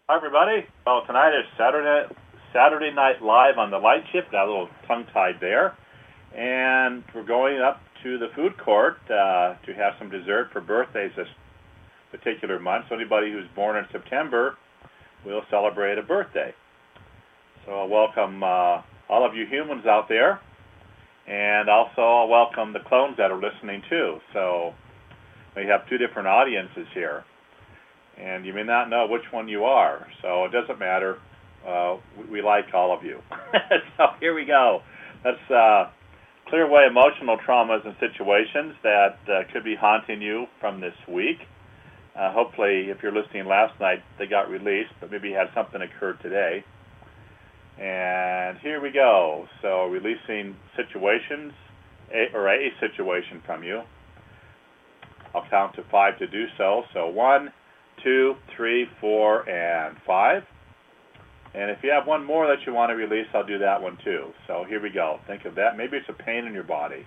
Hi, everybody. Well, tonight is Saturday Night Live on the Light Shift. Got a little tongue-tied there. And we're going up to the food court to have some dessert for birthdays this particular month. So anybody who's born in September will celebrate a birthday. So I'll welcome all of you humans out there. And also I'll welcome the clones that are listening too. So we have two different audiences here. And you may not know which one you are, so it doesn't matter. We like all of you. So here we go. Let's clear away emotional traumas and situations that could be haunting you from this week. Hopefully, if you're listening last night, they got released, but maybe you had something occur today. And here we go. So releasing situations, a situation from you. I'll count to 5 to do so. So 1, 2, 3, 4, and 5. And if you have one more that you want to release, I'll do that one too. So here we go. Think of that. Maybe it's a pain in your body.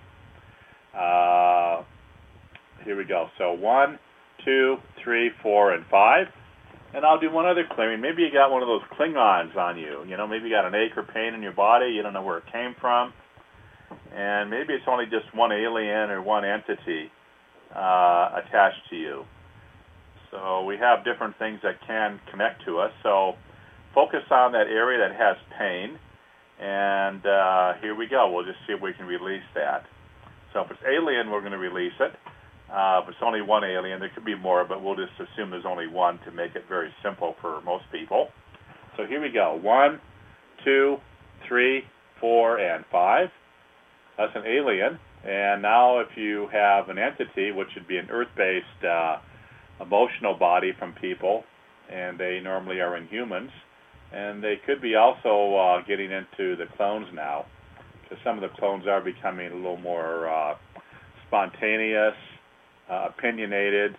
Here we go. So 1, 2, 3, 4, and 5. And I'll do one other clearing. Maybe you got one of those Klingons on you. You know, maybe you got an ache or pain in your body. You don't know where it came from. And maybe it's only just one alien or one entity attached to you. So we have different things that can connect to us. So focus on that area that has pain. And here we go. We'll just see if we can release that. So if it's alien, we're going to release it. If it's only one alien, there could be more, but we'll just assume there's only one to make it very simple for most people. So here we go. 1, 2, 3, 4, and 5. That's an alien. And now if you have an entity, which would be an earth-based emotional body from people, and they normally are in humans, and they could be also getting into the clones now, because some of the clones are becoming a little more spontaneous, opinionated,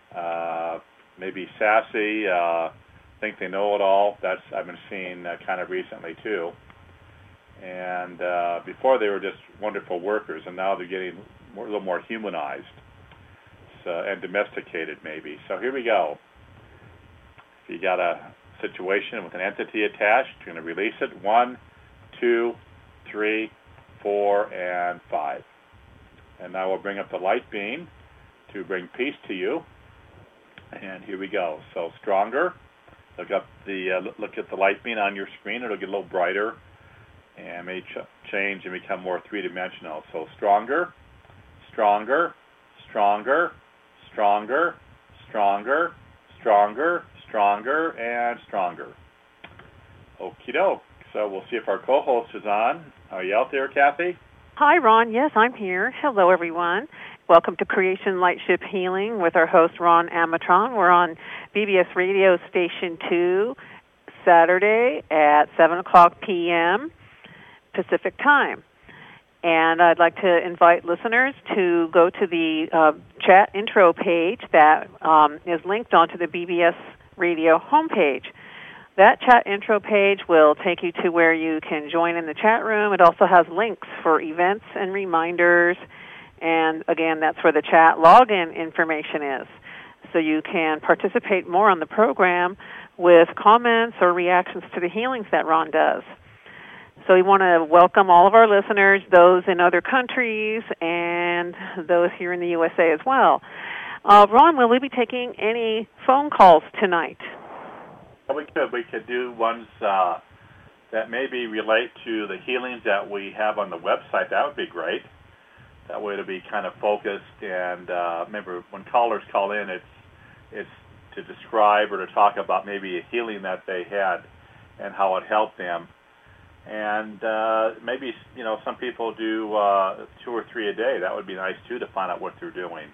maybe sassy, think they know it all. That's I've been seeing kind of recently too. And before they were just wonderful workers, and now they're getting a little more humanized. And domesticated, maybe. So here we go. If you got a situation with an entity attached, you're going to release it. 1, 2, 3, 4, and 5. And now we'll bring up the light beam to bring peace to you. And here we go. So stronger. Look at the light beam on your screen. It'll get a little brighter and may change and become more three-dimensional. So stronger, stronger, stronger, stronger, stronger, stronger, stronger, and stronger. Okie doke. So we'll see if our co-host is on. Are you out there, Kathy? Hi, Ron. Yes, I'm here. Hello, everyone. Welcome to Creation Lightship Healing with our host, Ron Amatron. We're on BBS Radio Station 2, Saturday at 7 o'clock p.m. Pacific Time. And I'd like to invite listeners to go to the chat intro page that is linked onto the BBS Radio homepage. That chat intro page will take you to where you can join in the chat room. It also has links for events and reminders. And again, that's where the chat login information is. So you can participate more on the program with comments or reactions to the healings that Ron does. So we want to welcome all of our listeners, those in other countries, and those here in the USA as well. Ron, will we be taking any phone calls tonight? We could. We could do ones that maybe relate to the healings that we have on the website. That would be great. That way it'll be kind of focused. And remember, when callers call in, it's to describe or to talk about maybe a healing that they had and how it helped them. And maybe, some people do 2 or 3 a day. That would be nice, too, to find out what they're doing.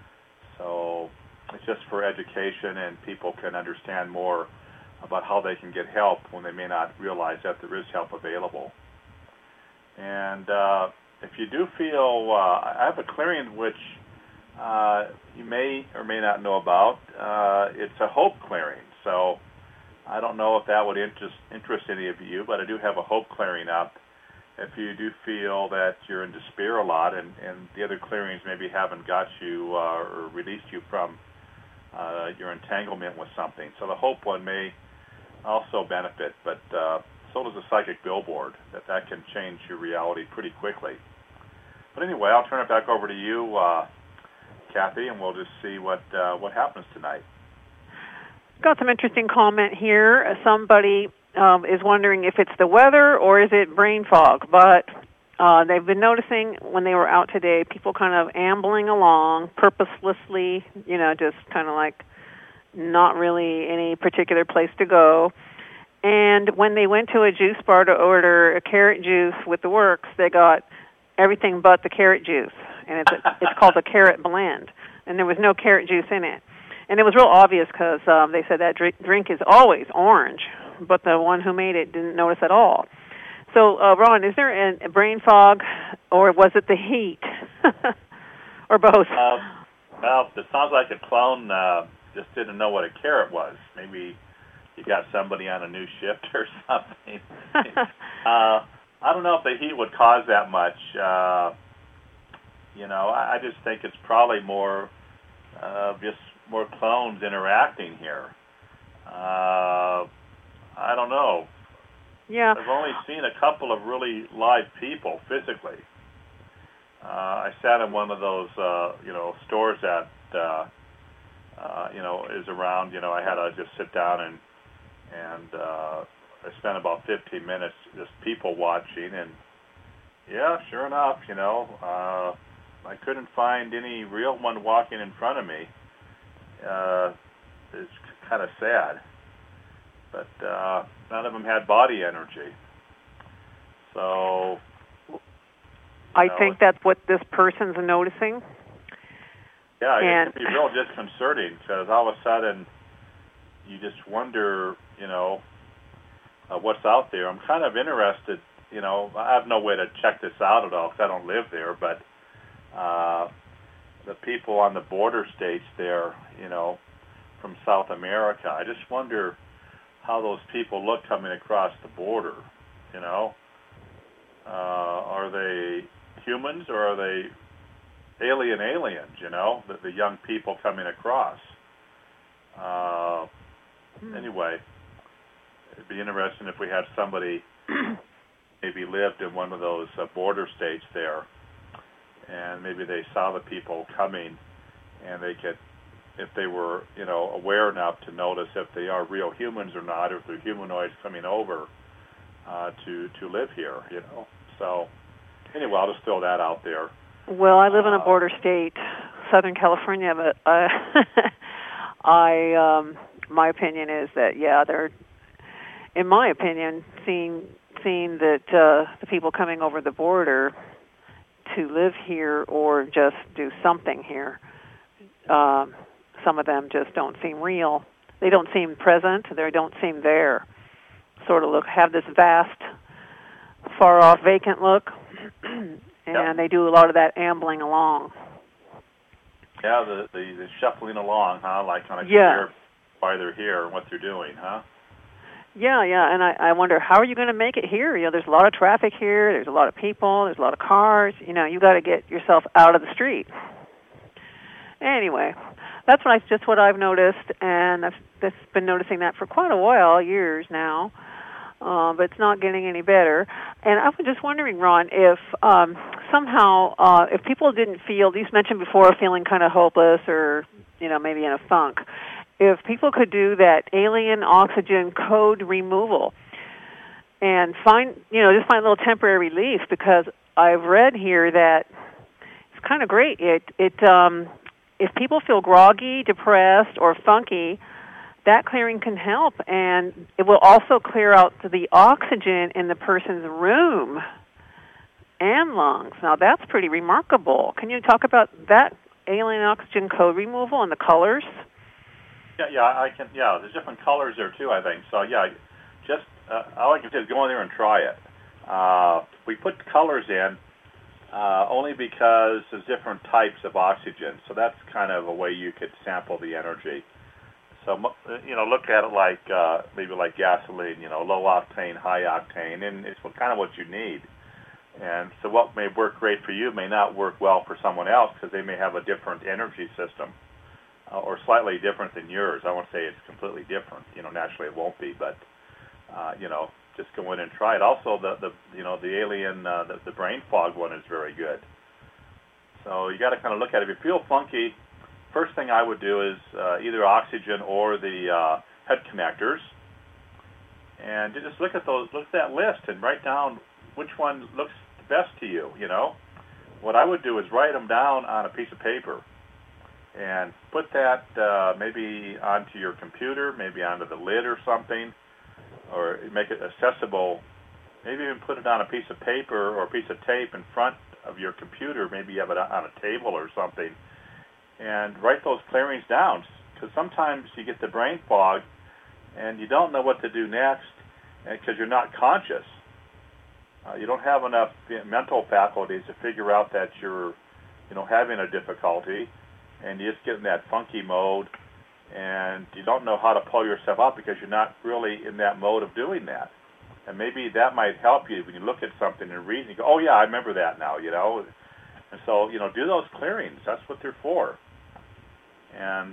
So it's just for education, and people can understand more about how they can get help when they may not realize that there is help available. And if you do feel, I have a clearing which you may or may not know about. It's a hope clearing. So I don't know if that would interest any of you, but I do have a hope clearing up. If you do feel that you're in despair a lot and the other clearings maybe haven't got you or released you from your entanglement with something. So the hope one may also benefit, but so does a psychic billboard. That can change your reality pretty quickly. But anyway, I'll turn it back over to you, Kathy, and we'll just see what happens tonight. Got some interesting comment here. Somebody is wondering if it's the weather or is it brain fog, but they've been noticing when they were out today, people kind of ambling along purposelessly, just kind of like not really any particular place to go. And when they went to a juice bar to order a carrot juice with the works, they got everything but the carrot juice, and it's called a carrot blend, and there was no carrot juice in it. And it was real obvious because they said that drink is always orange, but the one who made it didn't notice at all. So, Ron, is there a brain fog, or was it the heat, or both? Well, it sounds like a clone just didn't know what a carrot was. Maybe you got somebody on a new shift or something. I don't know if the heat would cause that much. I just think it's probably more just more clones interacting here. I don't know. Yeah. I've only seen a couple of really live people physically. I sat in one of those, stores that, is around. I had to just sit down and I spent about 15 minutes just people watching, and yeah, sure enough, I couldn't find any real one walking in front of me. It's kind of sad, but none of them had body energy. So I think that's what this person's noticing. Yeah, it can be real disconcerting because all of a sudden you just wonder, what's out there. I'm kind of interested, I have no way to check this out at all because I don't live there, but the people on the border states there, from South America, I just wonder how those people look coming across the border, Are they humans or are they aliens, the young people coming across? Anyway, it'd be interesting if we had somebody maybe lived in one of those border states there, and maybe they saw the people coming, and they could, if they were, aware enough to notice if they are real humans or not, or if they're humanoids coming over to live here, So anyway, I'll just throw that out there. Well, I live in a border state, Southern California, but my opinion is that they're, in my opinion, seeing that the people coming over the border to live here or just do something here, some of them just don't seem real. They don't seem present. They don't seem there. Sort of have this vast, far off, vacant look, and they do a lot of that ambling along. Yeah, the shuffling along, huh? Like kind of clear why they're here and what they're doing, huh? Yeah, and I wonder, how are you going to make it here? There's a lot of traffic here. There's a lot of people. There's a lot of cars. You got to get yourself out of the street. Anyway, that's what I've noticed, and I've been noticing that for quite a while, years now. But it's not getting any better. And I was just wondering, Ron, if somehow, if people didn't feel, you mentioned before, feeling kind of hopeless or, maybe in a funk, if people could do that alien oxygen code removal and just find a little temporary relief, because I've read here that it's kind of great. If people feel groggy, depressed, or funky, that clearing can help, and it will also clear out the oxygen in the person's room and lungs. Now, that's pretty remarkable. Can you talk about that alien oxygen code removal and the colors? Yeah, I can. Yeah, there's different colors there too, I think. So yeah, just all I can say is go in there and try it. We put colors in only because there's different types of oxygen. So that's kind of a way you could sample the energy. So, look at it like maybe like gasoline, low octane, high octane, and it's kind of what you need. And so what may work great for you may not work well for someone else because they may have a different energy system or slightly different than yours. I won't say it's completely different. Naturally it won't be, but just go in and try it. Also, the alien, the brain fog one is very good. So you got to kind of look at it. If you feel funky, first thing I would do is either oxygen or the head connectors, and you just look at that list and write down which one looks the best to you. What I would do is write them down on a piece of paper and put that maybe onto your computer, maybe onto the lid or something, or make it accessible. Maybe even put it on a piece of paper or a piece of tape in front of your computer. Maybe you have it on a table or something, and write those clearings down, because sometimes you get the brain fog and you don't know what to do next because you're not conscious. You don't have enough mental faculties to figure out that you're having a difficulty, and you just get in that funky mode, and you don't know how to pull yourself out because you're not really in that mode of doing that. And maybe that might help you when you look at something and read and you go, oh yeah, I remember that now, And so, do those clearings. That's what they're for. And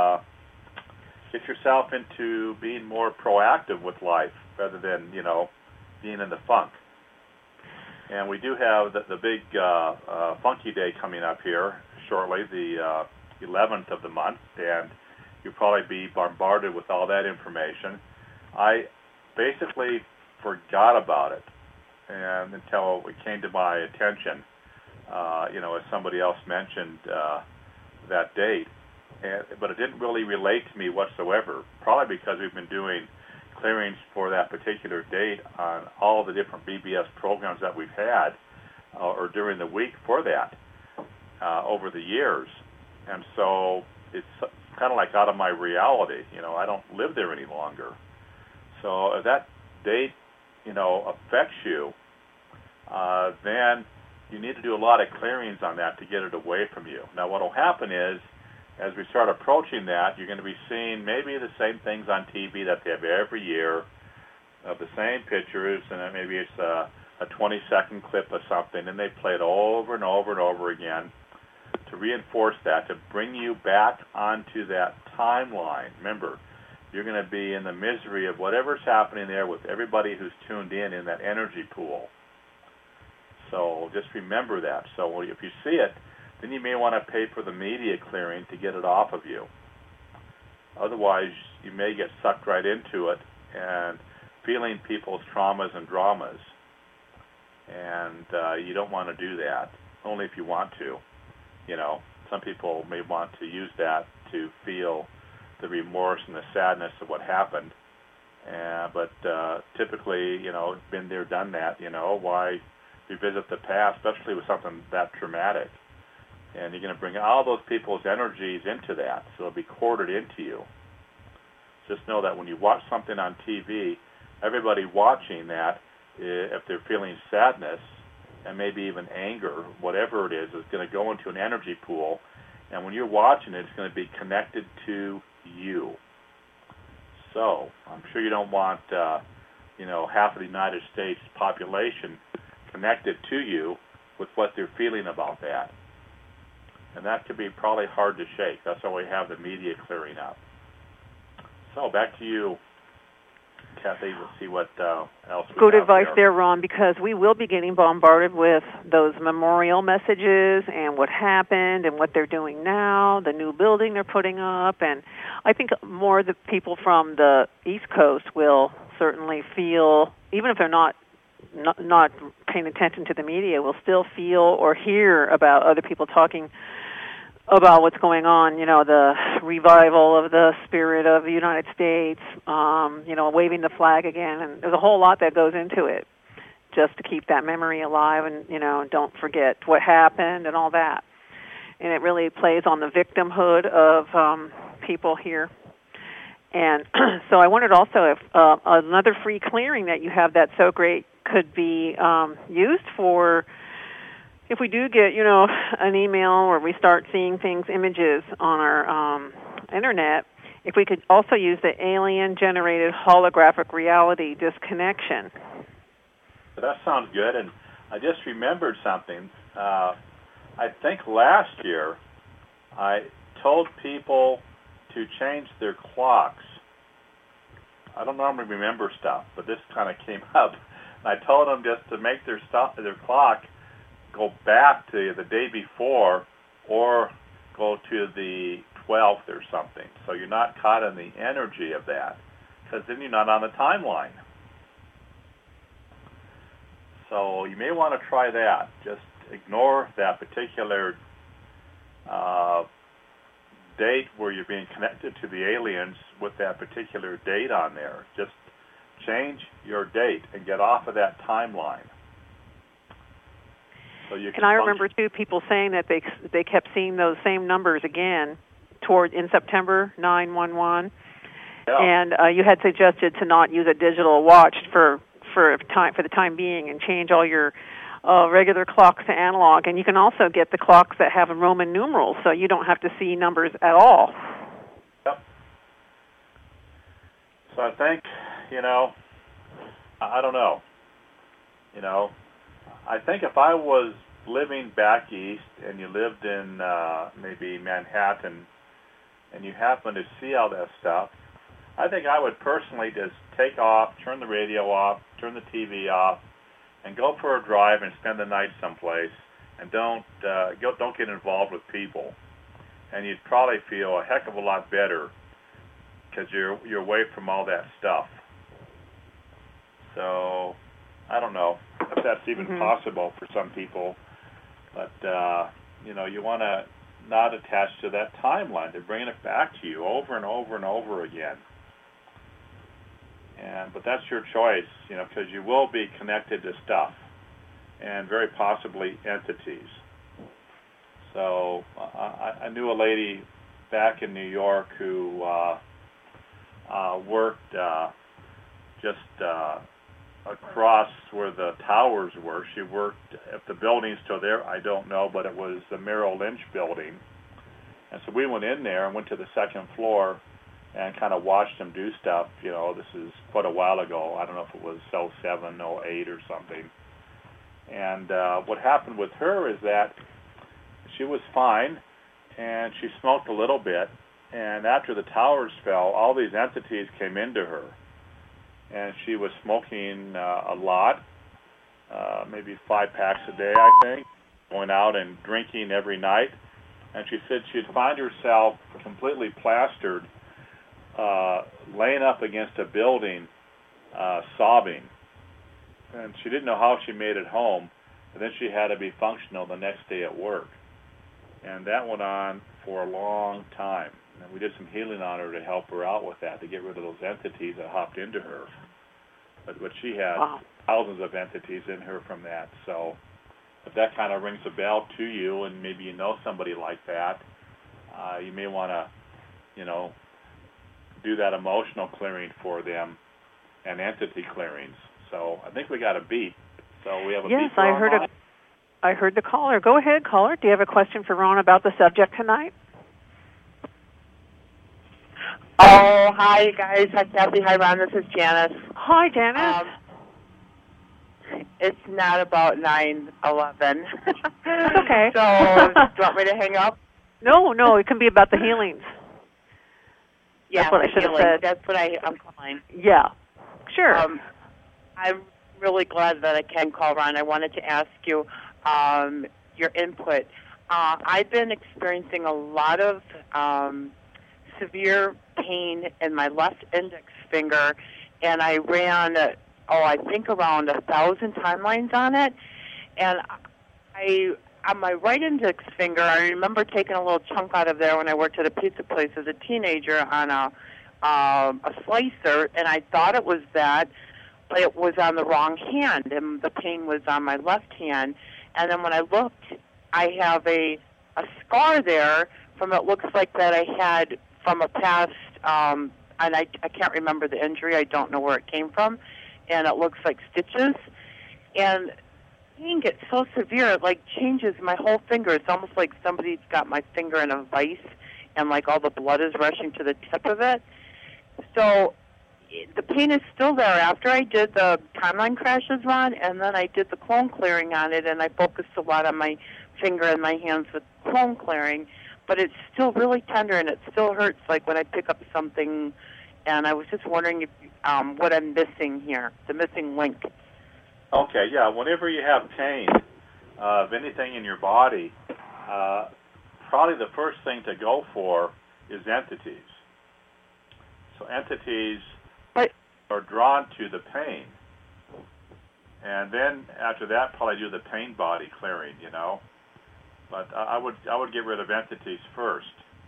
get yourself into being more proactive with life rather than, being in the funk. And we do have the big Funky Day coming up here shortly, the 11th of the month, and you'll probably be bombarded with all that information. I basically forgot about it, and until it came to my attention, as somebody else mentioned that date, but it didn't really relate to me whatsoever, probably because we've been doing clearings for that particular date on all the different BBS programs that we've had or during the week for that over the years. And so it's kind of like out of my reality. I don't live there any longer. So if that date, affects you, then you need to do a lot of clearings on that to get it away from you. Now what will happen is, as we start approaching that, you're going to be seeing maybe the same things on TV that they have every year, of the same pictures, and then maybe it's a 20-second clip of something, and they play it over and over and over again to reinforce that, to bring you back onto that timeline. Remember, you're going to be in the misery of whatever's happening there with everybody who's tuned in that energy pool. So just remember that. So if you see it, then you may want to pay for the media clearing to get it off of you. Otherwise, you may get sucked right into it and feeling people's traumas and dramas. And you don't want to do that, only if you want to. Some people may want to use that to feel the remorse and the sadness of what happened. But typically, been there, done that. Why revisit the past, especially with something that traumatic? And you're going to bring all those people's energies into that, so it'll be corded into you. Just know that when you watch something on TV, everybody watching that, if they're feeling sadness and maybe even anger, whatever it is going to go into an energy pool. And when you're watching it, it's going to be connected to you. So I'm sure you don't want, half of the United States population connected to you with what they're feeling about that. And that could be probably hard to shake. That's why we have the media clearing up. So back to you, Kathy. We'll see what else we Good have advice there, Ron, because we will be getting bombarded with those memorial messages and what happened and what they're doing now, the new building they're putting up. And I think more the people from the East Coast will certainly feel, even if they're not paying attention to the media, will still feel or hear about other people talking about what's going on, the revival of the spirit of the United States, waving the flag again. And there's a whole lot that goes into it just to keep that memory alive and, don't forget what happened and all that. And it really plays on the victimhood of people here. And so I wondered also if another free clearing that you have that's so great could be used for, if we do get, an email or we start seeing things, images on our internet, if we could also use the alien-generated holographic reality disconnection. That sounds good, and I just remembered something. I think last year I told people to change their clocks I don't normally remember stuff, but this kind of came up. And I told them just to make their clock go back to the day before or go to the 12th or something. So you're not caught in the energy of that, because then you're not on the timeline. So you may want to try that. Just ignore that particular date where you're being connected to the aliens with that particular date on there. Just change your date and get off of that timeline. So you can and I remember too people saying that they kept seeing those same numbers again in September 911, yeah. And you had suggested to not use a digital watch for the time being and change all your regular clocks to analog. And you can also get the clocks that have Roman numerals, so you don't have to see numbers at all. Yep. So I think, I don't know. I think if I was living back east and you lived in maybe Manhattan and you happen to see all that stuff, I think I would personally just take off, turn the radio off, turn the TV off, and go for a drive and spend the night someplace, and don't get involved with people. And you'd probably feel a heck of a lot better because you're away from all that stuff. So I don't know if that's even possible for some people, but you want to not attach to that timeline. They're bringing it back to you over and over and over again. But that's your choice, because you will be connected to stuff and very possibly entities. So I knew a lady back in New York who worked just across where the towers were. She worked, if the building's still there, I don't know, but it was the Merrill Lynch building. And so we went in there and went to the second floor and kind of watched them do stuff. This is quite a while ago. I don't know if it was 07, 08 or something. And what happened with her is that she was fine, and she smoked a little bit. And after the towers fell, all these entities came into her. And she was smoking a lot, maybe 5 packs a day, I think, going out and drinking every night. And she said she'd find herself completely plastered, laying up against a building, sobbing. And she didn't know how she made it home, and then she had to be functional the next day at work. And that went on for a long time. And we did some healing on her to help her out with that, to get rid of those entities that hopped into her. But she had thousands of entities in her from that. So if that kind of rings a bell to you, and maybe you know somebody like that, you may want to, do that emotional clearing for them and entity clearings. So I think we got a beat. So we have a beat. Yes, I heard the caller. Go ahead, caller. Do you have a question for Ron about the subject tonight? Oh, hi, you guys. Hi, Kathy. Hi, Ron. This is Janice. Hi, Janice. It's not about 9/11. That's okay. So, do you want me to hang up? No, it can be about the healings. Yeah, that's what I should have said. That's what I'm calling. Yeah, sure. I'm really glad that I can call, Ron. I wanted to ask you your input. I've been experiencing a lot of severe pain in my left index finger, and I ran, I think around 1,000 timelines on it. And on my right index finger, I remember taking a little chunk out of there when I worked at a pizza place as a teenager on a slicer, and I thought it was that, but it was on the wrong hand, and the pain was on my left hand. And then when I looked, I have a scar there from, it looks like that I had from a past, and I can't remember the injury. I don't know where it came from, and it looks like stitches. And pain gets so severe, it like changes my whole finger. It's almost like somebody's got my finger in a vice, and like all the blood is rushing to the tip of it. So the pain is still there after I did the timeline crashes, Ron, and then I did the clone clearing on it, and I focused a lot on my finger and my hands with clone clearing, but it's still really tender, and it still hurts like when I pick up something. And I was just wondering if what I'm missing here, the missing link. Okay, yeah. Whenever you have pain of anything in your body, probably the first thing to go for is entities. So entities are drawn to the pain. And then after that, probably do the pain body clearing, you know. But I would get rid of entities first.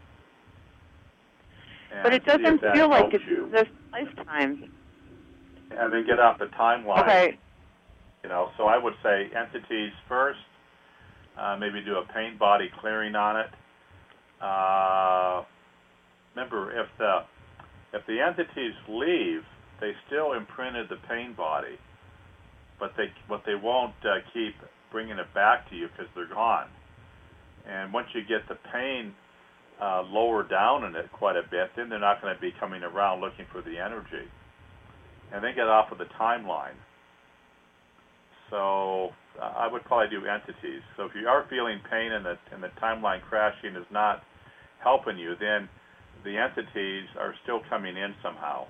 But it doesn't feel like it's this lifetime. And then get off the timeline. Okay. You know, so I would say entities first. Maybe do a pain body clearing on it. Remember, if the entities leave, they still imprinted the pain body, but they won't keep bringing it back to you because they're gone. And once you get the pain lower down in it quite a bit, then they're not going to be coming around looking for the energy. And then get off of the timeline. So I would probably do entities. So if you are feeling pain and the timeline crashing is not helping you, then the entities are still coming in somehow.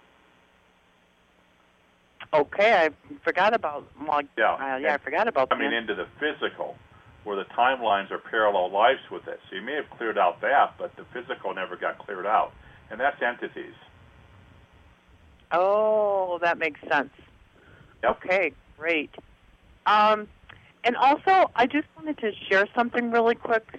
Okay, I forgot about I forgot about coming into the physical, where the timelines are parallel lives with it. So you may have cleared out that, but the physical never got cleared out, and that's entities. Oh, that makes sense. Yep. Okay, great. And also, I just wanted to share something really quick.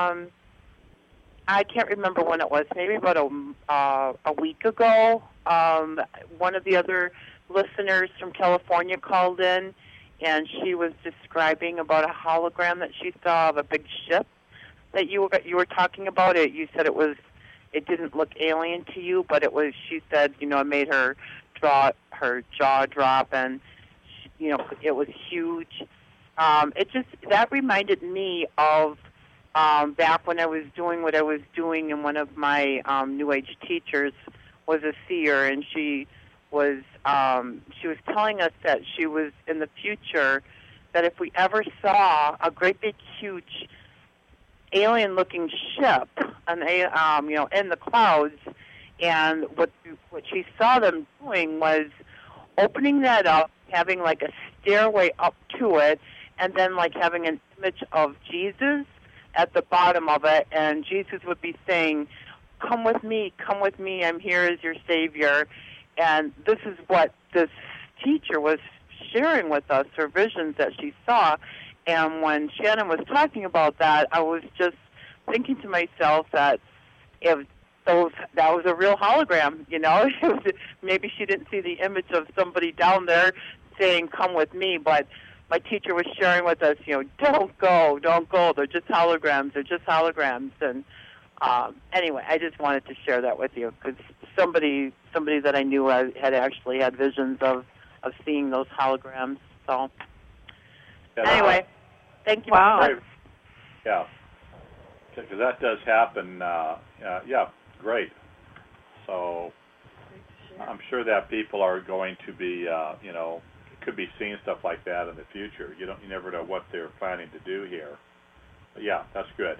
I can't remember when it was, maybe about a week ago. One of the other listeners from California called in, and she was describing about a hologram that she saw of a big ship that you were talking about. It. You said it didn't look alien to you, but it was. She said, you know, it made her jaw drop, and you know, it was huge. That reminded me of back when I was doing what I was doing, and one of my New Age teachers was a seer, and she was telling us that she was in the future, that if we ever saw a great big huge alien-looking ship, you know, in the clouds, and what she saw them doing was opening that up, having like a stairway up to it, and then like having an image of Jesus at the bottom of it, and Jesus would be saying, come with me, I'm here as your Savior. And this is what this teacher was sharing with us, her visions that she saw. And when Shannon was talking about that, I was just thinking to myself that if that was a real hologram, you know. Maybe she didn't see the image of somebody down there saying, come with me, but my teacher was sharing with us, you know, don't go, they're just holograms. And anyway, I just wanted to share that with you, because somebody that I knew had actually had visions of seeing those holograms. So anyway, thank you very much. Yeah, because that does happen. Yeah, great. So I'm sure that people are going to be, you know, could be seeing stuff like that in the future. You never know what they're planning to do here. But yeah, that's good.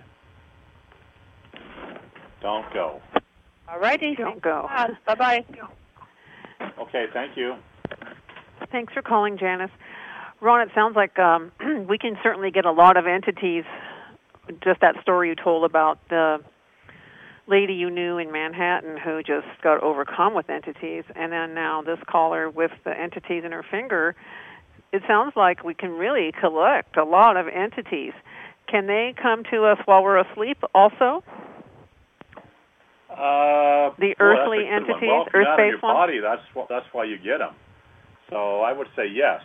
Don't go. All righty. Don't go. Bye-bye. Okay, thank you. Thanks for calling, Janice. Ron, it sounds like we can certainly get a lot of entities. Just that story you told about the lady you knew in Manhattan who just got overcome with entities, and then now this caller with the entities in her finger. It sounds like we can really collect a lot of entities. Can they come to us while we're asleep also? The earthly entities, well, earth-based ones? Body, that's why you get them. So I would say yes.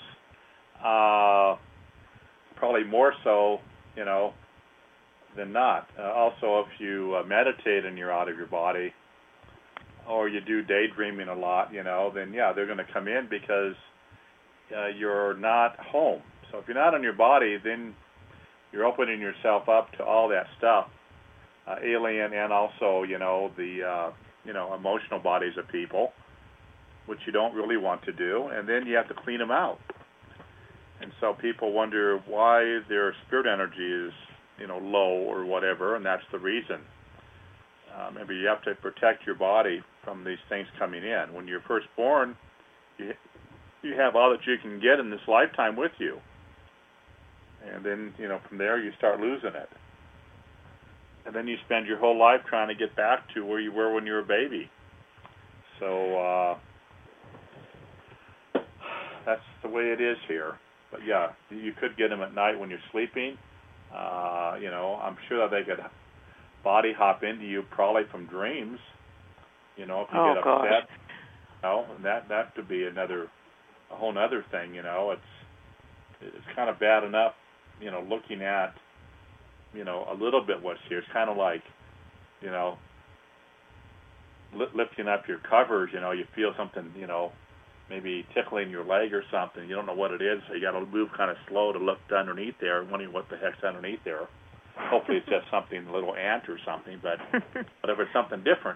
Probably more so, you know, than not. Also, if you meditate and you're out of your body, or you do daydreaming a lot, you know, then yeah, they're going to come in because you're not home. So if you're not in your body, then you're opening yourself up to all that stuff, alien, and also, you know, the emotional bodies of people, which you don't really want to do, and then you have to clean them out. And so people wonder why their spirit energy is, you know, low or whatever, and that's the reason. Maybe you have to protect your body from these things coming in. When you're first born, you have all that you can get in this lifetime with you. And then, from there you start losing it. And then you spend your whole life trying to get back to where you were when you were a baby. So that's the way it is here. But yeah, you could get them at night when you're sleeping. I'm sure that they could body hop into you probably from dreams. If you get upset. And that could be a whole other thing. It's kind of bad enough, looking at, a little bit what's here. It's kind of like, lifting up your covers. You feel something, maybe tickling your leg or something. You don't know what it is, so you got to move kind of slow to look underneath there, wondering what the heck's underneath there. Hopefully it's just something, a little ant or something, but if it's something different,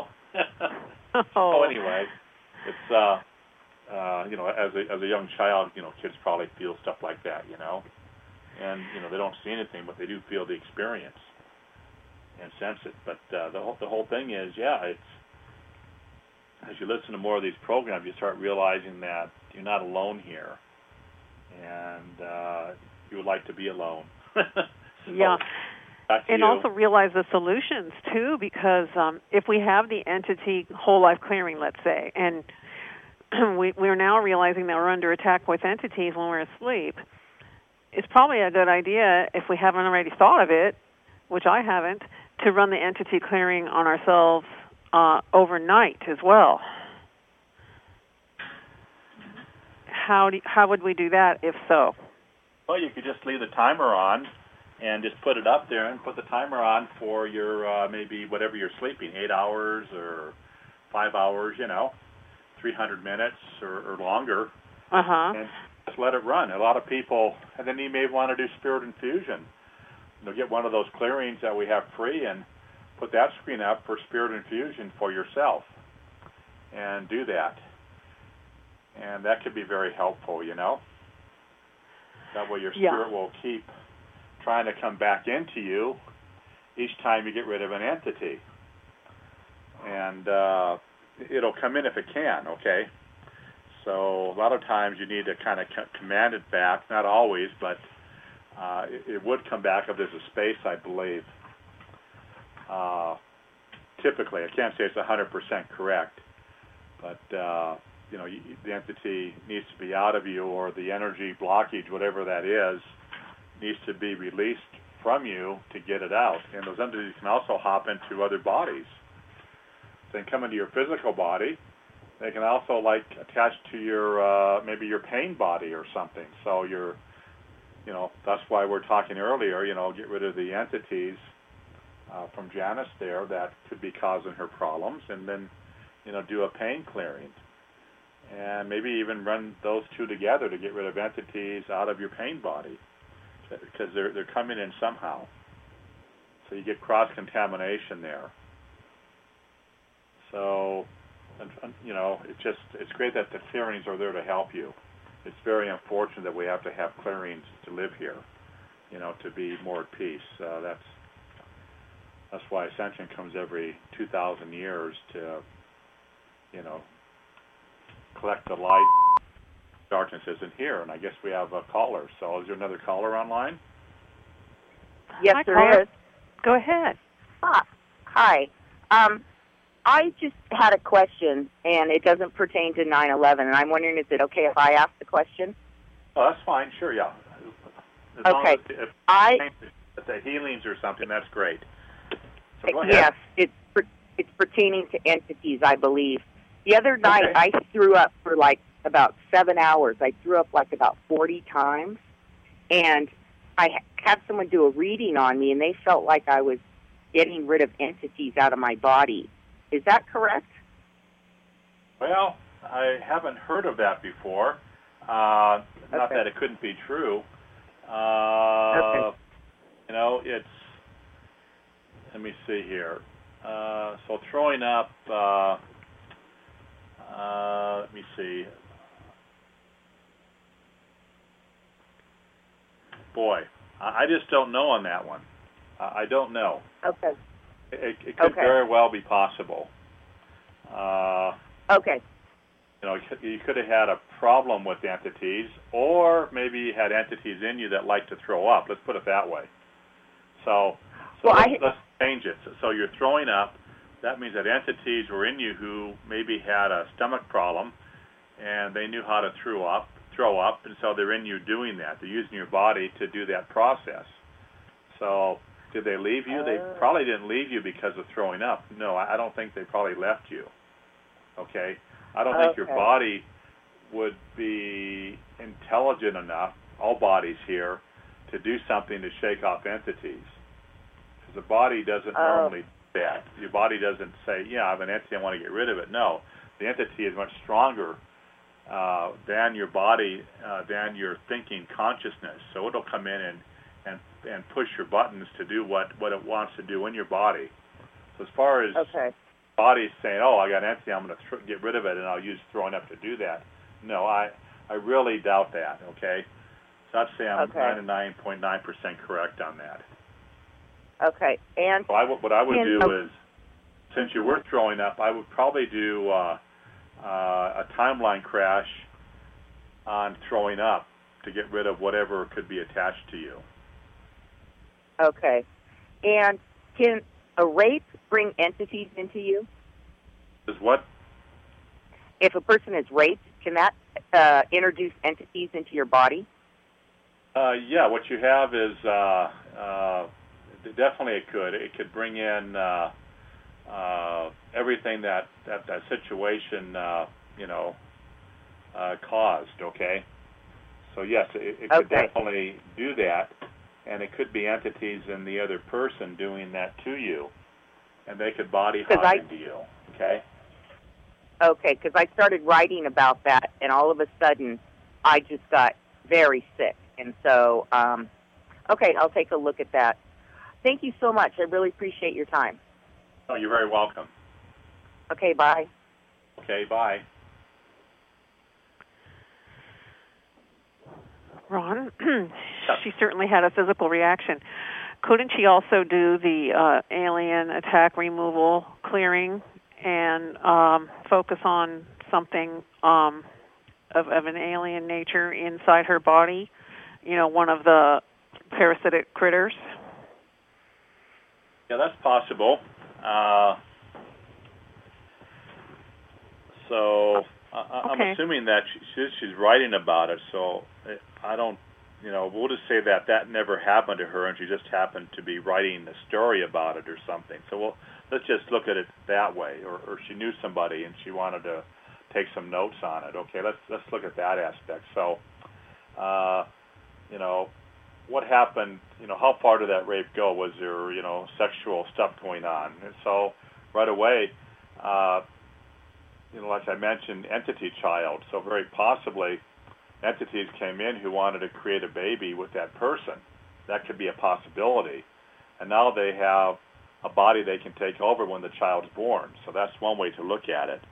So anyway, it's as a young child, kids probably feel stuff like that, and they don't see anything, but they do feel the experience and sense it. But the whole thing is, it's as you listen to more of these programs, you start realizing that you're not alone here, and you would like to be alone. Yeah. And also realize the solutions, too, because if we have the entity whole life clearing, let's say, and we're now realizing that we're under attack with entities when we're asleep, it's probably a good idea, if we haven't already thought of it, which I haven't, to run the entity clearing on ourselves overnight as well. How would we do that, if so? Well, you could just leave the timer on and just put it up there and put the timer on for your maybe whatever you're sleeping, 8 hours or 5 hours, 300 minutes or longer, and just let it run. A lot of people, and then you may want to do spirit infusion. Get one of those clearings that we have free and put that screen up for spirit infusion for yourself, and do that. And that could be very helpful, That way your spirit will keep trying to come back into you each time you get rid of an entity. And it'll come in if it can, okay? So a lot of times you need to kind of command it back, not always, but it would come back if there's a space, I believe. Typically, I can't say it's 100% correct, but the entity needs to be out of you, or the energy blockage, whatever that is, needs to be released from you to get it out. And those entities can also hop into other bodies. They can come into your physical body. They can also attach to your maybe your pain body or something. So that's why we're talking earlier. Get rid of the entities from Janice there that could be causing her problems, and then do a pain clearing, and maybe even run those two together to get rid of entities out of your pain body, because they're coming in somehow. So you get cross-contamination there. So, it's great that the clearings are there to help you. It's very unfortunate that we have to have clearings to live here, to be more at peace. That's why Ascension comes every 2,000 years to, collect the light. Darkness isn't here, and I guess we have a caller. So is there another caller online? Yes, Hi, there caller. is. Go ahead. Hi. I just had a question, and it doesn't pertain to 9/11, and I'm wondering, is it okay if I ask the question? Oh, that's fine. Sure, yeah. As long as if the healings or something, that's great. So go ahead. Yes, it's pertaining to entities, I believe. The other night, I threw up for about 7 hours. I threw up about 40 times, and I had someone do a reading on me, and they felt like I was getting rid of entities out of my body. Is that correct? Well, I haven't heard of that before. Not that it couldn't be true. It's, let me see here. So throwing up, let me see. Boy, I just don't know on that one. I don't know. Okay. It could very well be possible. Okay. You could have had a problem with entities, or maybe you had entities in you that like to throw up. Let's put it that way. So let's change it. So you're throwing up. That means that entities were in you who maybe had a stomach problem, and they knew how to throw up, and so they're in you doing that. They're using your body to do that process. So did they leave you? They probably didn't leave you because of throwing up. No, I don't think they probably left you. Okay? I don't think your body would be intelligent enough, all bodies here, to do something to shake off entities. Because the body doesn't normally do that. Your body doesn't say, yeah, I have an entity, I want to get rid of it. No, the entity is much stronger than your body, than your thinking consciousness. So it'll come in and push your buttons to do what it wants to do in your body. So as far as body's saying, oh, I got an entity, I'm going to get rid of it, and I'll use throwing up to do that. No, I really doubt that, okay? So I'd say I'm 99.9% correct on that. Okay. And so what I would do is, since you were throwing up, I would probably do a timeline crash on throwing up to get rid of whatever could be attached to you. Okay. And can a rape bring entities into you? Is what? If a person is raped, can that introduce entities into your body? Yeah, what you have is definitely it could. It could bring in everything that situation caused. Okay, so yes, it could definitely do that, and it could be entities in the other person doing that to you, and they could body hop into you. Okay. Okay, because I started writing about that, and all of a sudden, I just got very sick. And so, okay, I'll take a look at that. Thank you so much. I really appreciate your time. Oh, you're very welcome. Okay, bye. Okay, bye. Ron, she certainly had a physical reaction. Couldn't she also do the alien attack removal clearing and focus on something of an alien nature inside her body? One of the parasitic critters? Yeah, that's possible. I'm assuming that she's writing about it, so I don't, we'll just say that never happened to her and she just happened to be writing a story about it or something. So let's just look at it that way, or she knew somebody and she wanted to take some notes on it. Okay, let's look at that aspect. So, what happened, how far did that rape go? Was there, sexual stuff going on? And so right away, like I mentioned, entity child. So very possibly entities came in who wanted to create a baby with that person. That could be a possibility. And now they have a body they can take over when the child's born. So that's one way to look at it,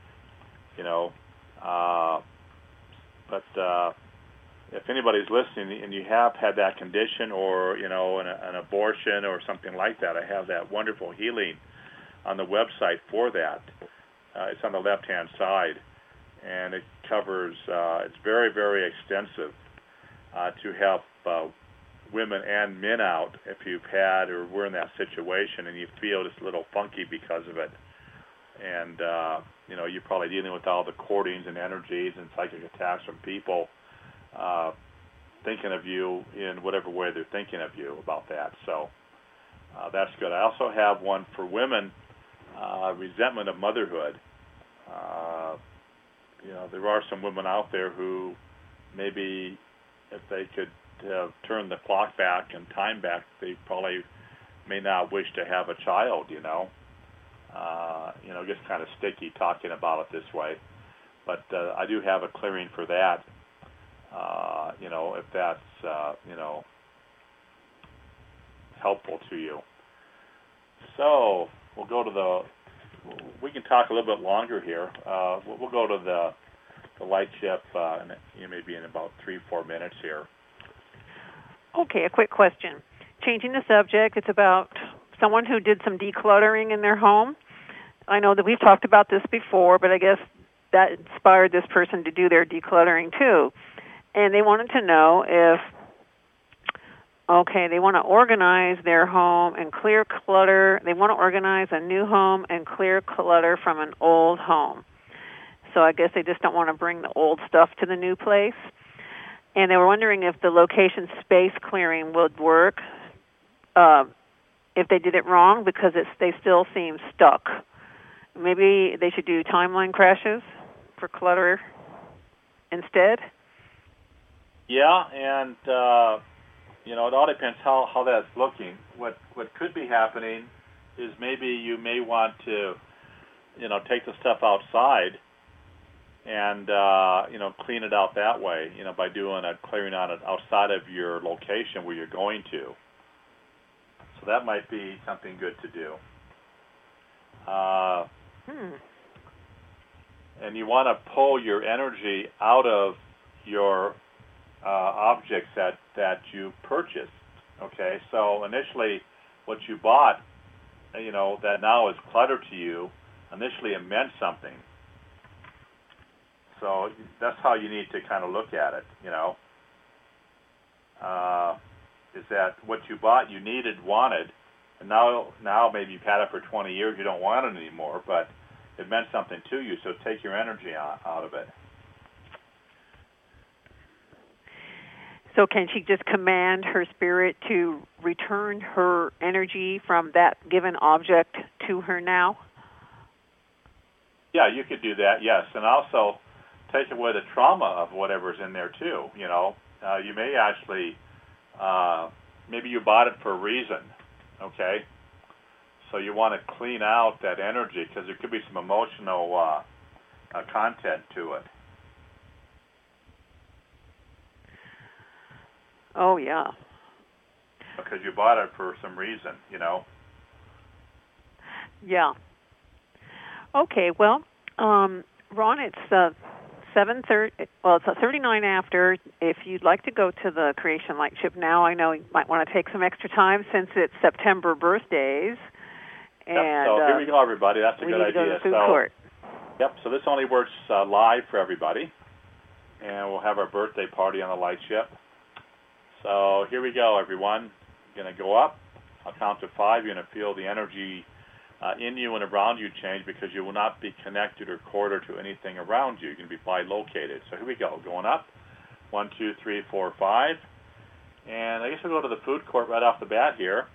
But if anybody's listening and you have had that condition or, an abortion or something like that, I have that wonderful healing on the website for that. It's on the left-hand side, and it covers, it's very, very extensive to help women and men out if you've had or were in that situation and you feel just a little funky because of it. And, you're probably dealing with all the cordings and energies and psychic attacks from people thinking of you in whatever way they're thinking of you about that. So that's good. I also have one for women, resentment of motherhood. There are some women out there who maybe if they could turn the clock back and time back, they probably may not wish to have a child, just kind of sticky talking about it this way. But I do have a clearing for that, if that's, helpful to you. So we'll go to we can talk a little bit longer here. We'll go to the light ship maybe in about 3-4 minutes here. Okay, a quick question. Changing the subject, it's about someone who did some decluttering in their home. I know that we've talked about this before, but I guess that inspired this person to do their decluttering too. And they wanted to know if, they want to organize their home and clear clutter. They want to organize a new home and clear clutter from an old home. So I guess they just don't want to bring the old stuff to the new place. And they were wondering if the location space clearing would work if they did it wrong, because they still seem stuck. Maybe they should do timeline crashes for clutter instead. Yeah, and it all depends how that's looking. What could be happening is maybe you may want to, take the stuff outside and clean it out that way, by doing a clearing on it outside of your location where you're going to. So that might be something good to do. And you want to pull your energy out of your objects that you purchased. Okay, so initially what you bought, that now is clutter to you, initially it meant something. So that's how you need to kind of look at it, is that what you bought, you needed, wanted, and now maybe you've had it for 20 years, you don't want it anymore, but it meant something to you, so take your energy out of it. So can she just command her spirit to return her energy from that given object to her now? Yeah, you could do that, yes, and also take away the trauma of whatever's in there too. You may actually, maybe you bought it for a reason, okay? So you want to clean out that energy because there could be some emotional content to it. Oh, yeah. Because you bought it for some reason, Yeah. Okay, well, Ron, it's 7:30. Well, it's 39 after. If you'd like to go to the Creation Lightship now, I know you might want to take some extra time since it's September birthdays. And, so here we go, everybody. That's a good idea. We need to go to the food court. Yep. So this only works live for everybody, and we'll have our birthday party on the Lightship. So here we go, everyone. You're going to go up. I'll count to 5. You're going to feel the energy in you and around you change because you will not be connected or quartered to anything around you. You're going to be bilocated. So here we go. Going up. 1, 2, 3, 4, 5. And I guess we'll go to the food court right off the bat here.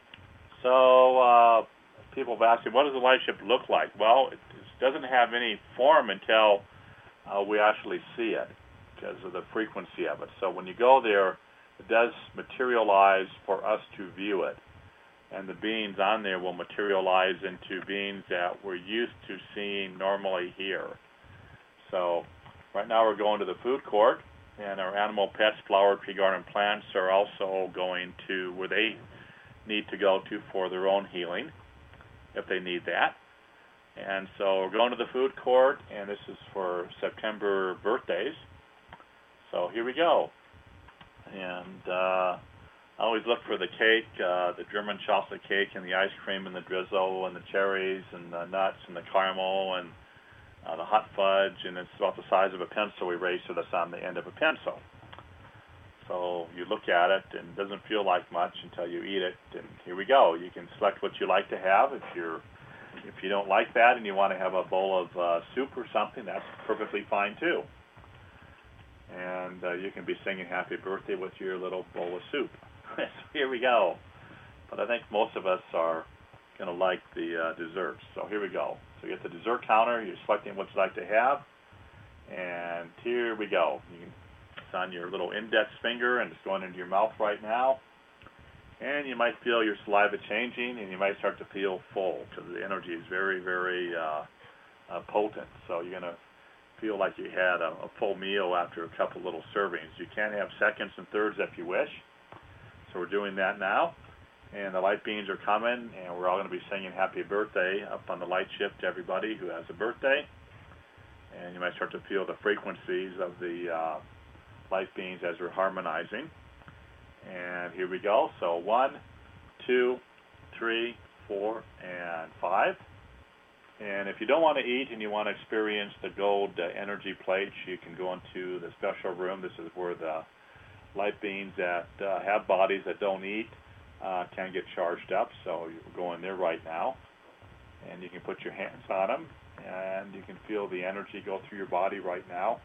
So people have asked me, what does the Lightship look like? Well, it doesn't have any form until we actually see it because of the frequency of it. So when you go there, it does materialize for us to view it. And the beings on there will materialize into beings that we're used to seeing normally here. So right now we're going to the food court, and our animal, pets, flower, tree, garden, plants are also going to where they need to go to for their own healing, if they need that. And so we're going to the food court, and this is for September birthdays. So here we go. And I always look for the cake, the German chocolate cake, and the ice cream, and the drizzle, and the cherries, and the nuts, and the caramel, and the hot fudge, and it's about the size of a pencil eraser that's on the end of a pencil. So you look at it, and it doesn't feel like much until you eat it. And here we go. You can select what you like to have. If you don't like that and you want to have a bowl of soup or something, that's perfectly fine too. And you can be singing happy birthday with your little bowl of soup. So here we go. But I think most of us are going to like the desserts. So here we go. So you get the dessert counter. You're selecting what you'd like to have. And here we go. It's on your little index finger, and it's going into your mouth right now. And you might feel your saliva changing, and you might start to feel full because the energy is very, very potent. So you're going to feel like you had a full meal after a couple little servings. You can have seconds and thirds if you wish. So we're doing that now. And the light beings are coming, and we're all going to be singing happy birthday up on the Lightship to everybody who has a birthday. And you might start to feel the frequencies of the light beings as we're harmonizing. And here we go. So 1, 2, 3, 4, and 5. And if you don't want to eat and you want to experience the gold energy plates, you can go into the special room. This is where the light beings that have bodies that don't eat can get charged up. So you go in there right now, and you can put your hands on them, and you can feel the energy go through your body right now.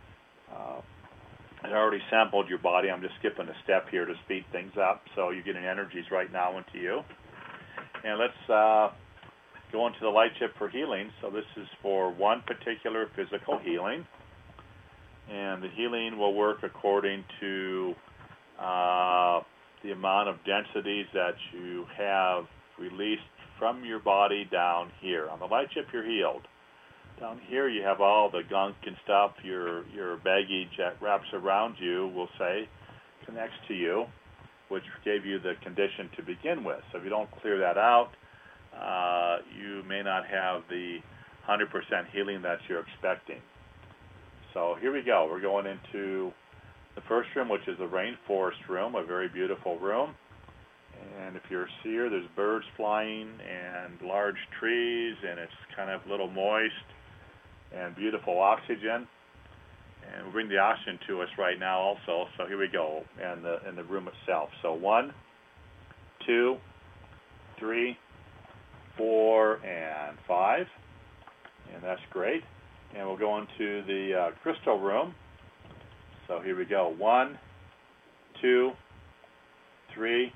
I already sampled your body. I'm just skipping a step here to speed things up. So you're getting energies right now into you. And let's go into the light chip for healing. So this is for one particular physical healing. And the healing will work according to the amount of densities that you have released from your body down here. On the light chip, you're healed. Down here, you have all the gunk and stuff, your baggage that wraps around you, we'll say, connects to you, which gave you the condition to begin with. So if you don't clear that out, you may not have the 100% healing that you're expecting. So here we go. We're going into the first room, which is the rainforest room, a very beautiful room. And if you're a seer, there's birds flying and large trees, and it's kind of a little moist and beautiful oxygen. And we'll bring the oxygen to us right now also. So here we go, and in the room itself. So 1, 2, 3, 4, and 5. And that's great. And we'll go into the crystal room. So here we go. 1, 2, 3,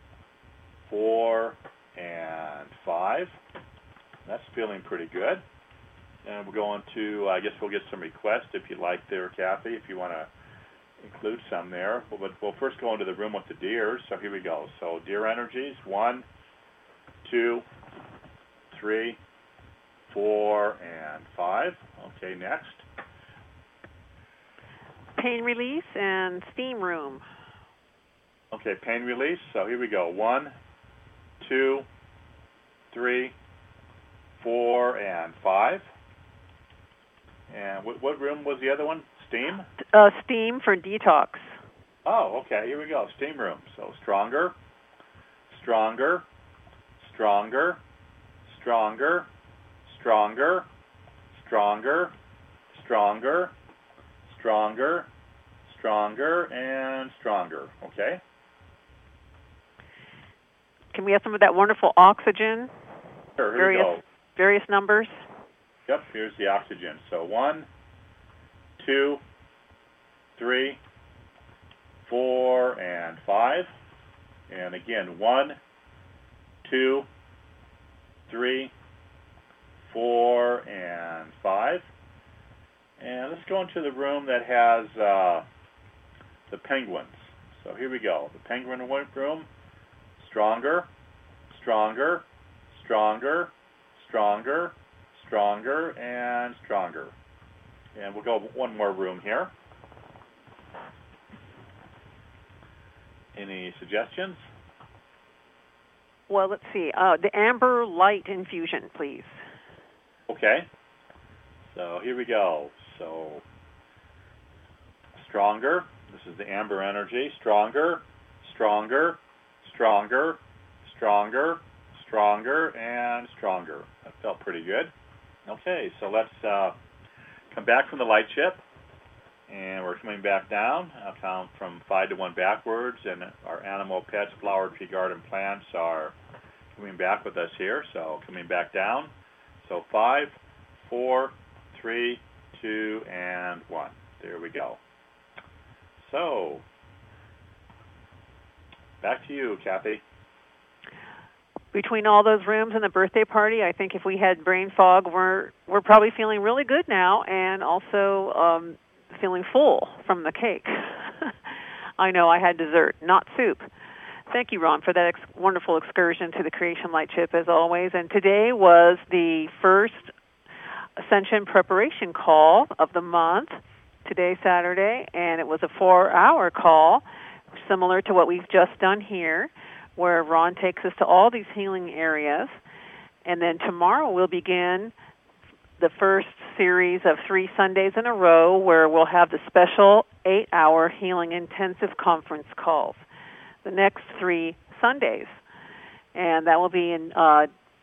4, and 5. That's feeling pretty good. And we're going to, I guess we'll get some requests if you like there, Kathy, if you want to include some there. But we'll first go into the room with the deers. So here we go. So deer energies, 1, 2, 3, 4, and 5. Okay, next. Pain release and steam room. Okay, pain release. So here we go. 1, 2, 3, 4, and 5. And what room was the other one? Steam? Steam for detox. Oh, okay. Here we go. Steam room. So stronger, stronger, stronger, stronger, stronger, stronger, stronger, stronger, stronger, and stronger. Okay? Can we have some of that wonderful oxygen? Sure, here we go. Various numbers? Yep, here's the oxygen. So 1, 2, 3, 4, and 5. And again, 1, 2, 3, 4, and 5. And let's go into the room that has the penguins. So here we go. The penguin room. Stronger, stronger, stronger, stronger, stronger, and stronger. And we'll go one more room here. Any suggestions? Well, let's see. The amber light infusion, please. Okay. So here we go. So stronger. This is the amber energy. Stronger, stronger, stronger, stronger, stronger, and stronger. That felt pretty good. Okay, so let's come back from the light chip, and we're coming back down. I'll count from 5 to 1 backwards, and our animal, pets, flower, tree, garden, plants are coming back with us here. So coming back down. So 5, 4, 3, 2, and 1. There we go. So back to you, Kathy. Between all those rooms and the birthday party, I think if we had brain fog, we're probably feeling really good now, and also feeling full from the cake. I know I had dessert, not soup. Thank you, Ron, for that wonderful excursion to the Creation Light Chip, as always. And today was the first Ascension preparation call of the month, today, Saturday, and it was a 4-hour call, similar to what we've just done here, where Ron takes us to all these healing areas. And then tomorrow we'll begin the first series of 3 Sundays in a row where we'll have the special 8-hour healing intensive conference calls the next 3 Sundays. And that will be in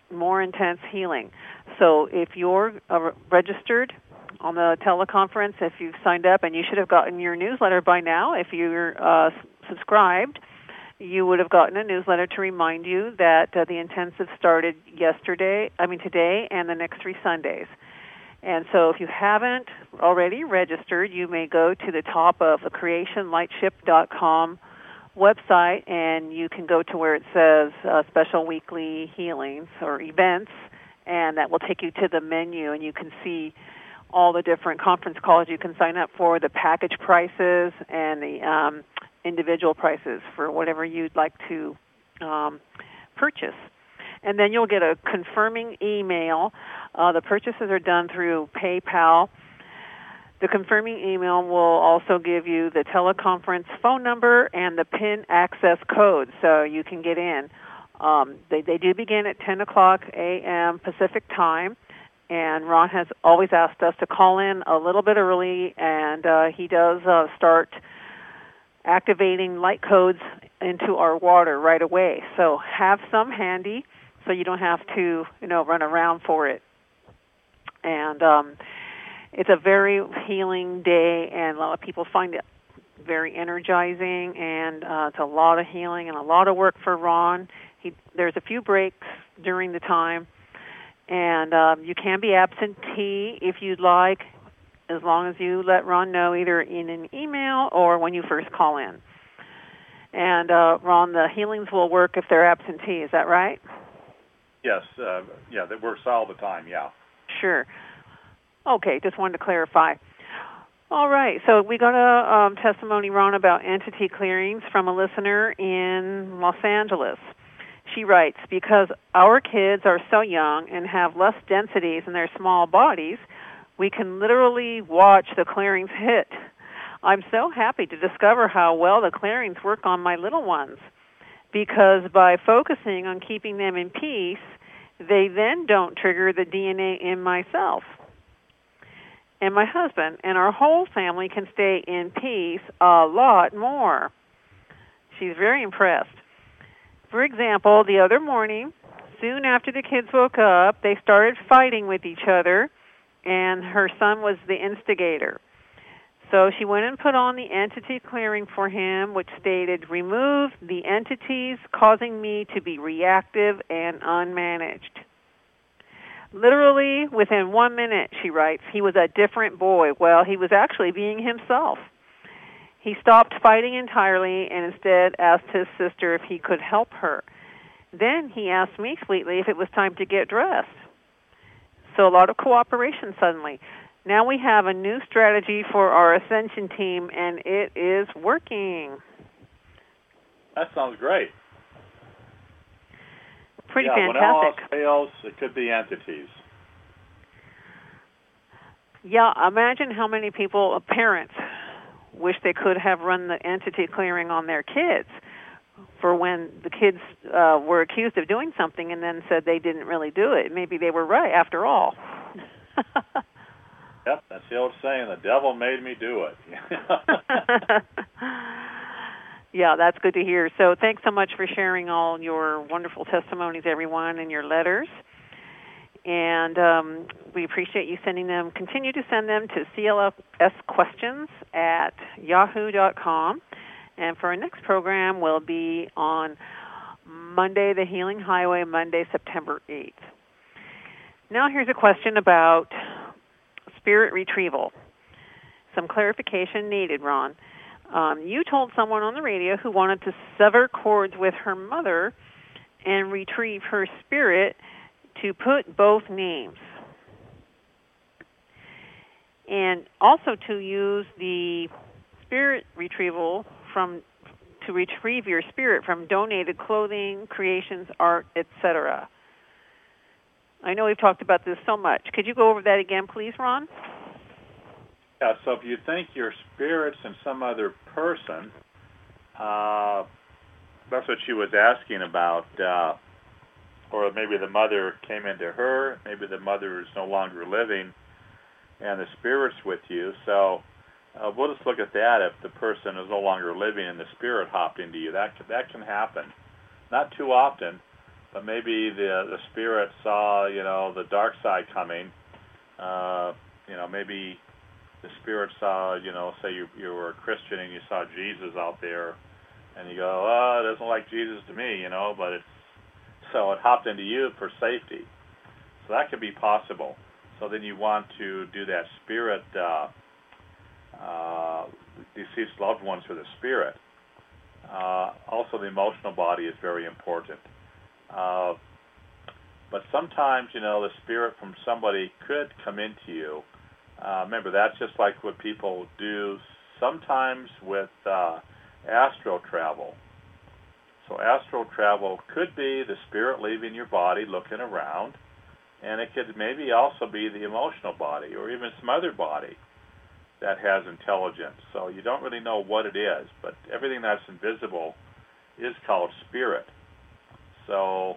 more intense healing. So if you're registered on the teleconference, if you've signed up, and you should have gotten your newsletter by now, if you're subscribed, you would have gotten a newsletter to remind you that the intensive started today, and the next 3 Sundays. And so if you haven't already registered, you may go to the top of the creationlightship.com website, and you can go to where it says special weekly healings or events, and that will take you to the menu, and you can see all the different conference calls you can sign up for, the package prices, and the individual prices for whatever you'd like to purchase. And then you'll get a confirming email. The purchases are done through PayPal. The confirming email will also give you the teleconference phone number and the PIN access code so you can get in. They do begin at 10 o'clock a.m. Pacific time, and Ron has always asked us to call in a little bit early, and he does start activating light codes into our water right away. So have some handy so you don't have to, run around for it. And it's a very healing day, and a lot of people find it very energizing, and it's a lot of healing and a lot of work for Ron. There's a few breaks during the time, and you can be absentee if you'd like, as long as you let Ron know either in an email or when you first call in. And Ron, the healings will work if they're absentee, is that right? Yes, that works all the time, yeah. Sure. Okay, just wanted to clarify. All right, so we got a testimony, Ron, about entity clearings from a listener in Los Angeles. She writes, because our kids are so young and have less densities in their small bodies, we can literally watch the clearings hit. I'm so happy to discover how well the clearings work on my little ones, because by focusing on keeping them in peace, they then don't trigger the DNA in myself and my husband, and our whole family can stay in peace a lot more. She's very impressed. For example, the other morning, soon after the kids woke up, they started fighting with each other, and her son was the instigator. So she went and put on the entity clearing for him, which stated, remove the entities causing me to be reactive and unmanaged. Literally, within 1 minute, she writes, he was a different boy. Well, he was actually being himself. He stopped fighting entirely and instead asked his sister if he could help her. Then he asked me sweetly if it was time to get dressed. So a lot of cooperation suddenly. Now we have a new strategy for our Ascension team, and it is working. That sounds great. Pretty fantastic. When all else fails, it could be entities. Yeah, imagine how many people, parents, wish they could have run the entity clearing on their kids for when the kids were accused of doing something and then said they didn't really do it. Maybe they were right after all. Yep, that's the old saying, the devil made me do it. Yeah, that's good to hear. So thanks so much for sharing all your wonderful testimonies, everyone, and your letters. And we appreciate you sending them. Continue to send them to clsquestions@yahoo.com. And for our next program, we'll be on Monday, the Healing Highway, Monday, September 8th. Now here's a question about spirit retrieval. Some clarification needed, Ron. You told someone on the radio who wanted to sever cords with her mother and retrieve her spirit to put both names. And also to use the spirit retrieval to retrieve your spirit from donated clothing, creations, art, etc. I know we've talked about this so much. Could you go over that again, please, Ron? Yeah, so if you think your spirit's in some other person, that's what she was asking about, or maybe the mother came into her, maybe the mother is no longer living, and the spirit's with you. So we'll just look at that if the person is no longer living and the spirit hopped into you. That can happen. Not too often, but maybe the spirit saw, the dark side coming. Maybe the spirit saw, say you were a Christian and you saw Jesus out there, and you go, oh, it doesn't look like Jesus to me, but so it hopped into you for safety. So that could be possible. So then you want to do that spirit, deceased loved ones for the spirit. Also, the emotional body is very important. But sometimes, the spirit from somebody could come into you. Remember, that's just like what people do sometimes with astral travel. So astral travel could be the spirit leaving your body, looking around, and it could maybe also be the emotional body or even some other body that has intelligence. So you don't really know what it is, but everything that's invisible is called spirit. So,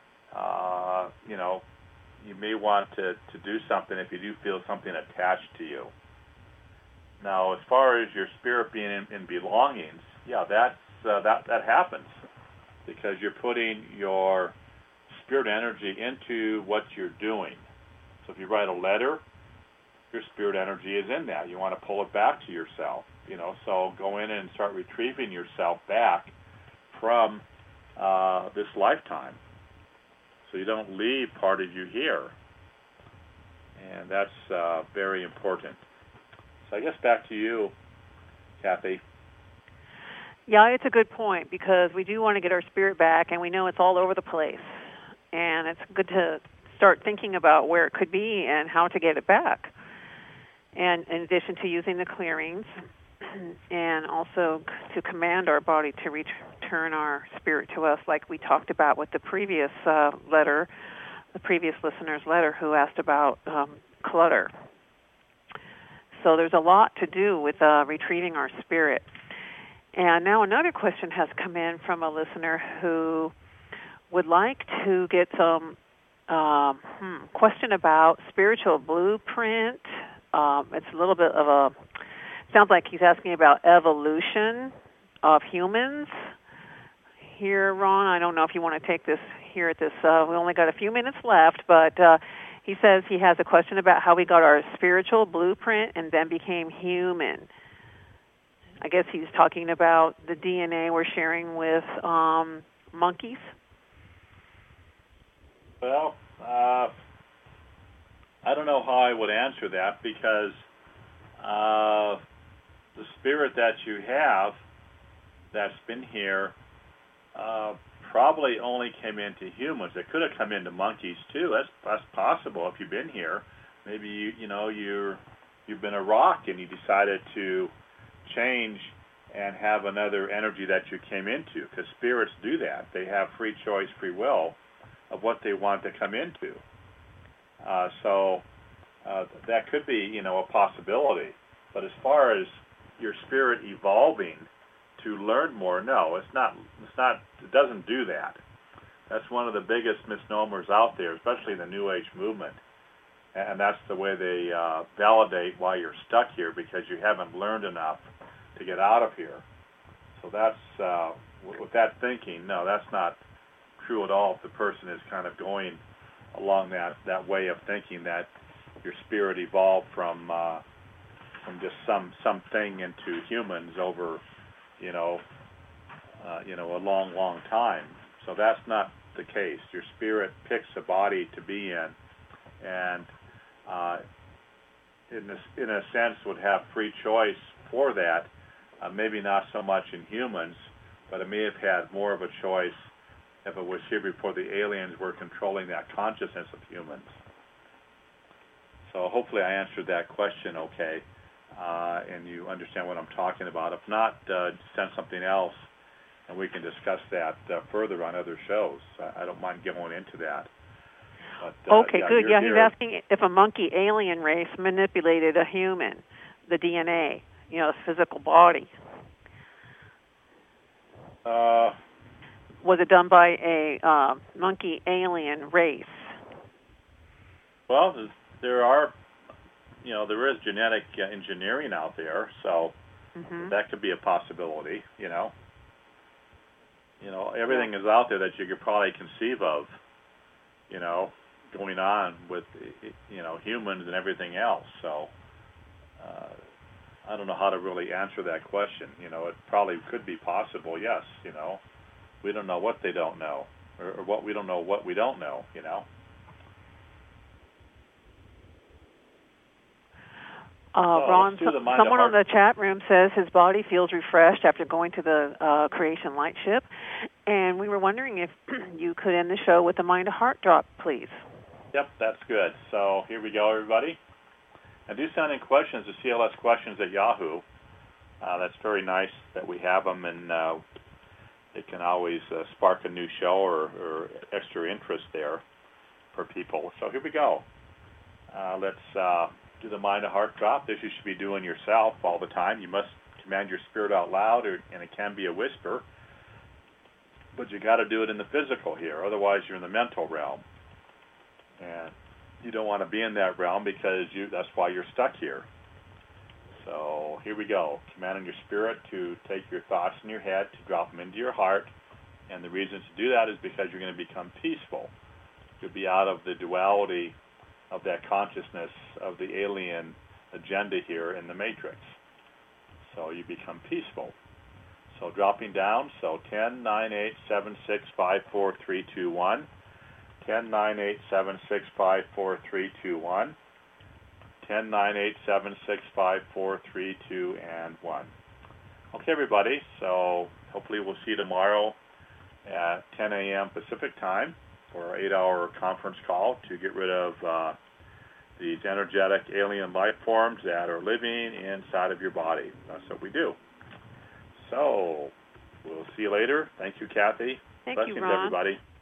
you may want to do something if you do feel something attached to you. Now, as far as your spirit being in belongings, that happens because you're putting your spirit energy into what you're doing. So if you write a letter, your spirit energy is in that. You want to pull it back to yourself, so go in and start retrieving yourself back from this lifetime. So you don't leave part of you here. And that's very important. So I guess back to you, Kathy. Yeah, it's a good point because we do want to get our spirit back, and we know it's all over the place. And it's good to start thinking about where it could be and how to get it back. And in addition to using the clearings, and also to command our body to return our spirit to us, like we talked about with the previous letter, the previous listener's letter who asked about clutter. So there's a lot to do with retrieving our spirit. And now another question has come in from a listener who would like to get some question about spiritual blueprint. It's a little bit of a, sounds like he's asking about evolution of humans. Here, Ron, I don't know if you want to take this here at this, we only got a few minutes left, but he says he has a question about how we got our spiritual blueprint and then became human. I guess he's talking about the DNA we're sharing with monkeys. Well, I don't know how I would answer that because the spirit that you have that's been here probably only came into humans. It could have come into monkeys too. That's possible if you've been here. Maybe you've been a rock and you decided to change and have another energy that you came into, because spirits do that. They have free choice, free will of what they want to come into. So that could be, a possibility. But as far as your spirit evolving to learn more, no, it's not. It doesn't do that. That's one of the biggest misnomers out there, especially in the New Age movement. And that's the way they validate why you're stuck here, because you haven't learned enough to get out of here. So that's, with that thinking, no, that's not true at all if the person is kind of going along that way of thinking that your spirit evolved from just something into humans over, a long time. So that's not the case. Your spirit picks a body to be in, and in a sense would have free choice for that. Maybe not so much in humans, but it may have had more of a choice if it was here before the aliens were controlling that consciousness of humans. So hopefully I answered that question okay, and you understand what I'm talking about. If not, send something else, and we can discuss that further on other shows. I don't mind going into that. But, okay, good. Yeah, he's asking if a monkey alien race manipulated a human, the DNA, the physical body. Was it done by a monkey alien race? Well, there is genetic engineering out there, so that could be a possibility, everything is out there that you could probably conceive of, going on with, humans and everything else. So I don't know how to really answer that question. It probably could be possible, yes. We don't know what they don't know, or what we don't know what we don't know, Ron, someone on the chat room says his body feels refreshed after going to the Creation Light Ship, and we were wondering if you could end the show with a mind to heart drop, please. Yep, that's good. So here we go, everybody. And do send in questions to CLSquestions at Yahoo. That's very nice that we have them, and it can always spark a new show or extra interest there for people. So here we go. Let's do the mind to heart drop. This you should be doing yourself all the time. You must command your spirit out loud, and it can be a whisper, but you got to do it in the physical here. Otherwise, you're in the mental realm, and you don't want to be in that realm because that's why you're stuck here. So here we go. Commanding your spirit to take your thoughts in your head, to drop them into your heart, and the reason to do that is because you're going to become peaceful. You'll be out of the duality of that consciousness of the alien agenda here in the Matrix. So you become peaceful. So dropping down, so 10, 9, 8, 7, 6, 5, 4, 3, 2, 1. 10, 9, 8, 7, 6, 5, 4, 3, 2, 1. 10, 9, 8, 7, 6, 5, 4, 3, 2, and 1. Okay, everybody, so hopefully we'll see you tomorrow at 10 a.m. Pacific time for our 8-hour conference call to get rid of these energetic alien life forms that are living inside of your body. That's what we do. So we'll see you later. Thank you, Kathy. Thank Blessings, you, Ron. everybody.